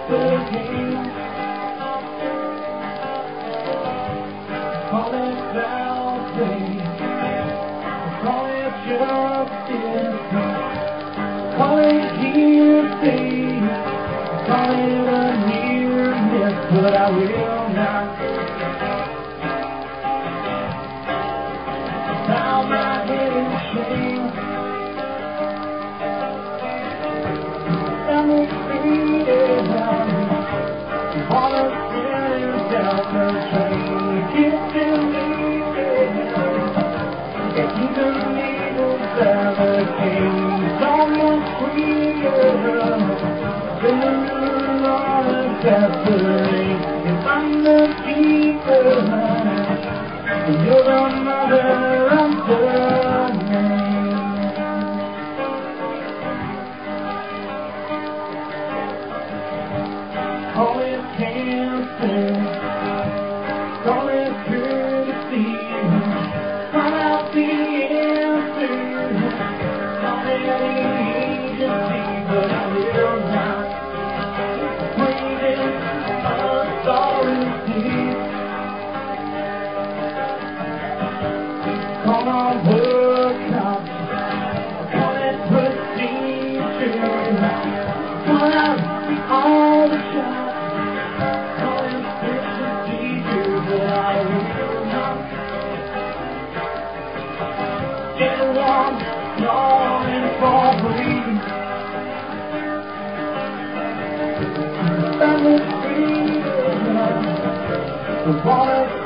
the game. Call it foul play, call it justice, call it hearsay, call it a near miss, but I will not bow my head in shame. I'm afraid of all the sinners down the train. Get to me, if you believe it's the case, almost freer than the moon on a Saturday. If I'm the keeper, and you're the mother of the name. Call it cancer, call it courtesy, call out the answer, call it agency, but I will not bring it authority. Call on work cops, call it procedure, call out all the shots. Get along, longing for breathing. I'm free, the water.